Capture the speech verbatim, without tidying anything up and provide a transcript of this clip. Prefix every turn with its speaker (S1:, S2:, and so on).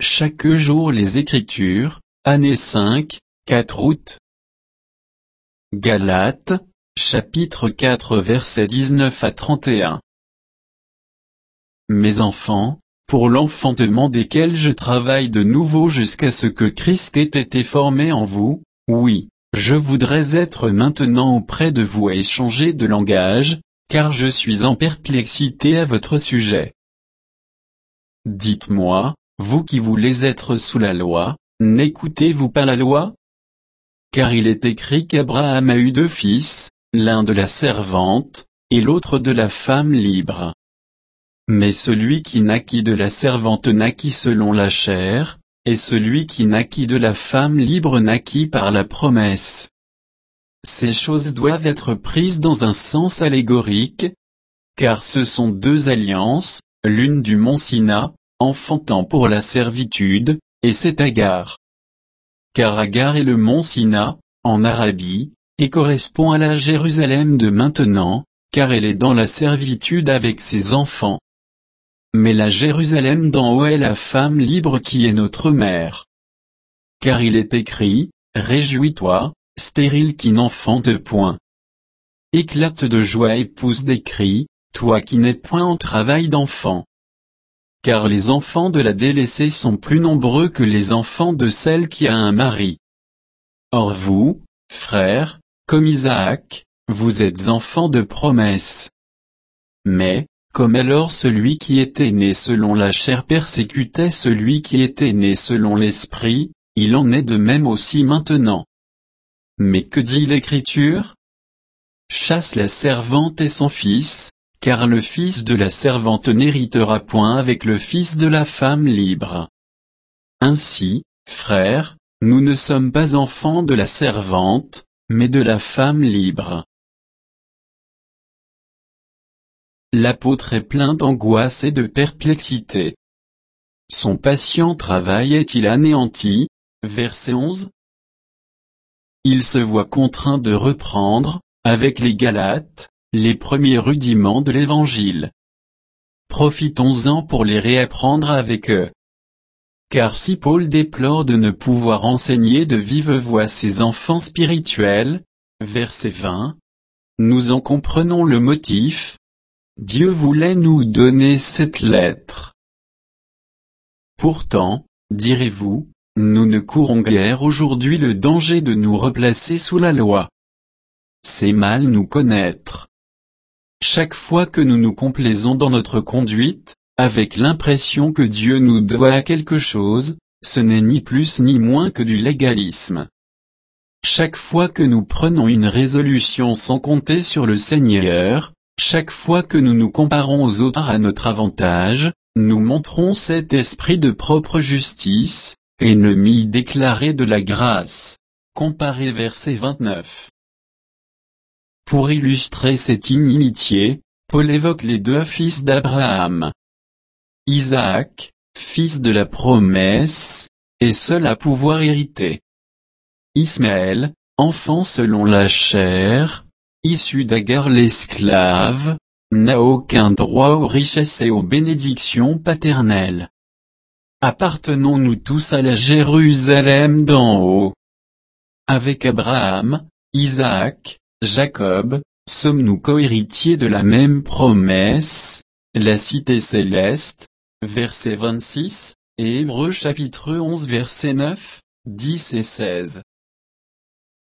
S1: Chaque jour les Écritures, année cinq, quatre août. Galates, chapitre quatre versets dix-neuf à trente et un. Mes enfants, pour l'enfantement desquels je travaille de nouveau jusqu'à ce que Christ ait été formé en vous, oui, je voudrais être maintenant auprès de vous et échanger de langage, car je suis en perplexité à votre sujet. Dites-moi, vous qui voulez être sous la loi, n'écoutez-vous pas la loi? Car il est écrit qu'Abraham a eu deux fils, l'un de la servante, et l'autre de la femme libre. Mais celui qui naquit de la servante naquit selon la chair, et celui qui naquit de la femme libre naquit par la promesse. Ces choses doivent être prises dans un sens allégorique, car ce sont deux alliances, l'une du mont Sinaï, enfantant pour la servitude, et c'est Agar. Car Agar est le mont Sinaï, en Arabie, et correspond à la Jérusalem de maintenant, car elle est dans la servitude avec ses enfants. Mais la Jérusalem d'en haut est la femme libre qui est notre mère. Car il est écrit, réjouis-toi, stérile qui n'enfante point. Éclate de joie et pousse des cris, toi qui n'es point en travail d'enfant. Car les enfants de la délaissée sont plus nombreux que les enfants de celle qui a un mari. Or vous, frères, comme Isaac, vous êtes enfants de promesse. Mais, comme alors celui qui était né selon la chair persécutait celui qui était né selon l'esprit, il en est de même aussi maintenant. Mais que dit l'Écriture? Chasse la servante et son fils, car le fils de la servante n'héritera point avec le fils de la femme libre. Ainsi, frères, nous ne sommes pas enfants de la servante, mais de la femme libre. L'apôtre est plein d'angoisse et de perplexité. Son patient travail est-il anéanti? Verset onze. Il se voit contraint de reprendre, avec les Galates, les premiers rudiments de l'Évangile. Profitons-en pour les réapprendre avec eux. Car si Paul déplore de ne pouvoir enseigner de vive voix ses enfants spirituels, verset vingt, nous en comprenons le motif. Dieu voulait nous donner cette lettre. Pourtant, direz-vous, nous ne courons guère aujourd'hui le danger de nous replacer sous la loi. C'est mal nous connaître. Chaque fois que nous nous complaisons dans notre conduite, avec l'impression que Dieu nous doit quelque chose, ce n'est ni plus ni moins que du légalisme. Chaque fois que nous prenons une résolution sans compter sur le Seigneur, chaque fois que nous nous comparons aux autres à notre avantage, nous montrons cet esprit de propre justice, ennemi déclaré de la grâce. Comparez verset vingt-neuf. Pour illustrer cette inimitié, Paul évoque les deux fils d'Abraham. Isaac, fils de la promesse, est seul à pouvoir hériter. Ismaël, enfant selon la chair, issu d'Agar l'esclave, n'a aucun droit aux richesses et aux bénédictions paternelles. Appartenons-nous tous à la Jérusalem d'en haut? Avec Abraham, Isaac, Jacob, sommes-nous cohéritiers de la même promesse, la cité céleste, verset vingt-six, et Hébreux chapitre onze verset neuf, dix et seize.